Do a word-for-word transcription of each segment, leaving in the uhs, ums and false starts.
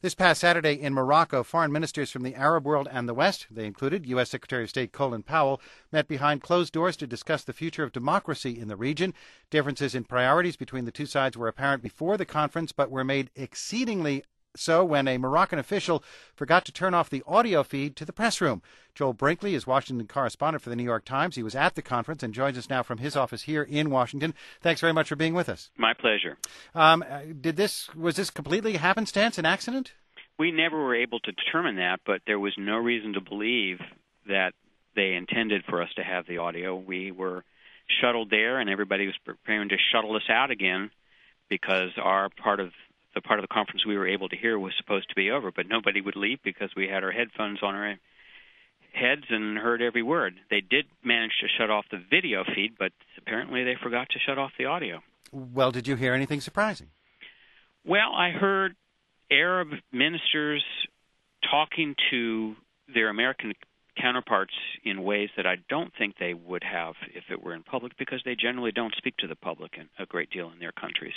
This past Saturday in Morocco, foreign ministers from the Arab world and the West, they included U S. Secretary of State Colin Powell, met behind closed doors to discuss the future of democracy in the region. Differences in priorities between the two sides were apparent before the conference, but were made exceedingly so when a Moroccan official forgot to turn off the audio feed to the press room. Joel Brinkley is Washington correspondent for the New York Times. He was at the conference and joins us now from his office here in Washington. Thanks very much for being with us. My pleasure. Um, did this was this completely happenstance, an accident? We never were able to determine that, but there was no reason to believe that they intended for us to have the audio. We were shuttled there, and everybody was preparing to shuttle us out again because our part of the part of the conference we were able to hear was supposed to be over, but nobody would leave because we had our headphones on our heads and heard every word. They did manage to shut off the video feed, but apparently they forgot to shut off the audio. Well, did you hear anything surprising? Well, I heard Arab ministers talking to their American counterparts in ways that I don't think they would have if it were in public, because they generally don't speak to the public a great deal in their countries.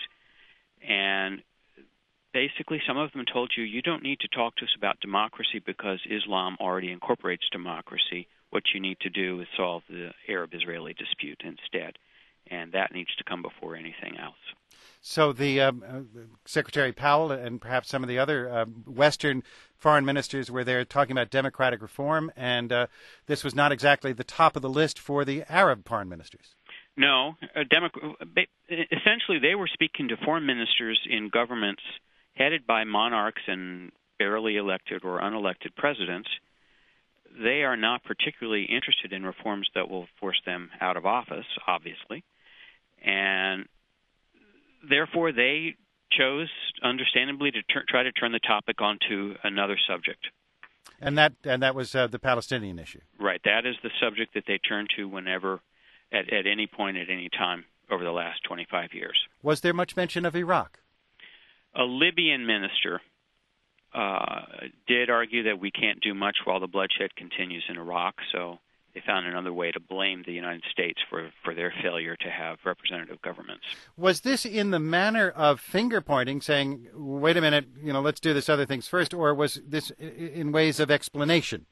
And basically, some of them told you, you don't need to talk to us about democracy because Islam already incorporates democracy. What you need to do is solve the Arab-Israeli dispute instead, and that needs to come before anything else. So the um, uh, Secretary Powell and perhaps some of the other uh, Western foreign ministers were there talking about democratic reform, and uh, this was not exactly the top of the list for the Arab foreign ministers. No. Uh, Demo- essentially, they were speaking to foreign ministers in governments headed by monarchs and barely elected or unelected presidents. They are not particularly interested in reforms that will force them out of office, obviously. And therefore, they chose, understandably, to ter- try to turn the topic onto another subject. And that and that was uh, the Palestinian issue. Right. That is the subject that they turn to whenever, at, at any point, at any time over the last twenty-five years. Was there much mention of Iraq? A Libyan minister uh, did argue that we can't do much while the bloodshed continues in Iraq, so they found another way to blame the United States for, for their failure to have representative governments. Was this in the manner of finger-pointing, saying, wait a minute, you know, let's do this other things first, or was this in ways of explanation?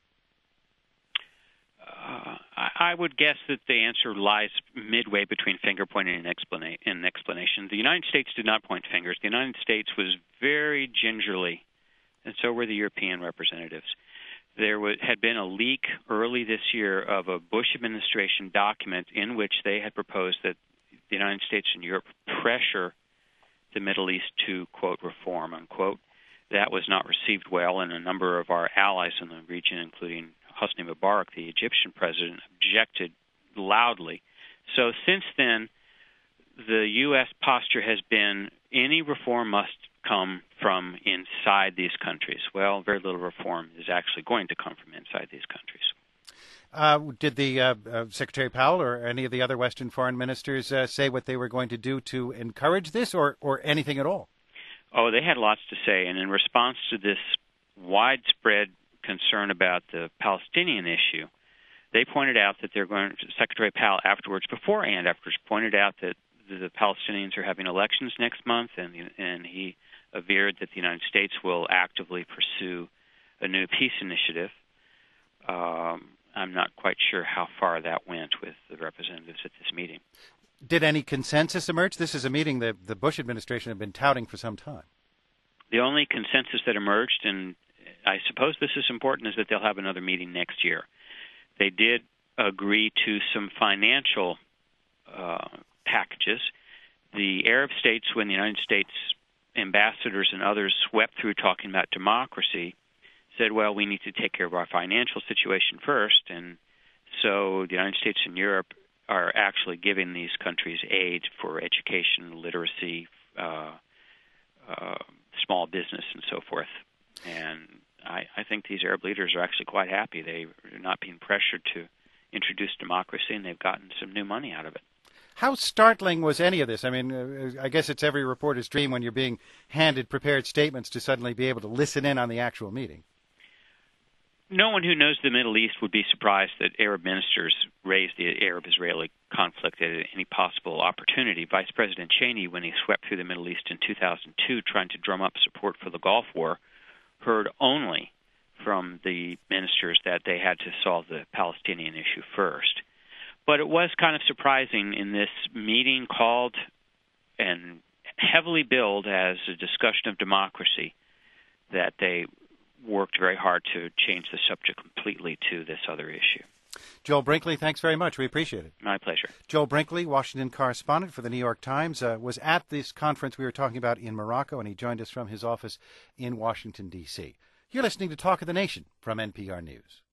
Uh, I would guess that the answer lies midway between finger-pointing and, explana- and explanation. The United States did not point fingers. The United States was very gingerly, and so were the European representatives. There was, had been a leak early this year of a Bush administration document in which they had proposed that the United States and Europe pressure the Middle East to, quote, reform, unquote. That was not received well, and a number of our allies in the region, including Hosni Mubarak, the Egyptian president, objected loudly. So since then, the U S posture has been any reform must come from inside these countries. Well, very little reform is actually going to come from inside these countries. Uh, did the uh, uh, Secretary Powell or any of the other Western foreign ministers uh, say what they were going to do to encourage this, or, or anything at all? Oh, they had lots to say, and in response to this widespread concern about the Palestinian issue, they pointed out that they're going to, Secretary Powell afterwards, before and afterwards, pointed out that the Palestinians are having elections next month, and, and he averred that the United States will actively pursue a new peace initiative. Um, I'm not quite sure how far that went with the representatives at this meeting. Did any consensus emerge? This is a meeting that the Bush administration had been touting for some time. The only consensus that emerged, and I suppose this is important, is that they'll have another meeting next year. They did agree to some financial uh, packages. The Arab states, when the United States ambassadors and others swept through talking about democracy, said, well, we need to take care of our financial situation first. And so the United States and Europe are actually giving these countries aid for education, literacy, uh, uh, small business, and so forth. And I, I think these Arab leaders are actually quite happy. They are not being pressured to introduce democracy, and they've gotten some new money out of it. How startling was any of this? I mean, uh, I guess it's every reporter's dream when you're being handed prepared statements to suddenly be able to listen in on the actual meeting. No one who knows the Middle East would be surprised that Arab ministers raised the Arab-Israeli conflict at any possible opportunity. Vice President Cheney, when he swept through the Middle East in two thousand two trying to drum up support for the Gulf War, heard only from the ministers that they had to solve the Palestinian issue first. But it was kind of surprising in this meeting called and heavily billed as a discussion of democracy that they worked very hard to change the subject completely to this other issue. Joel Brinkley, thanks very much. We appreciate it. My pleasure. Joel Brinkley, Washington correspondent for the New York Times, uh, was at this conference we were talking about in Morocco, and he joined us from his office in Washington, D C. You're listening to Talk of the Nation from N P R News.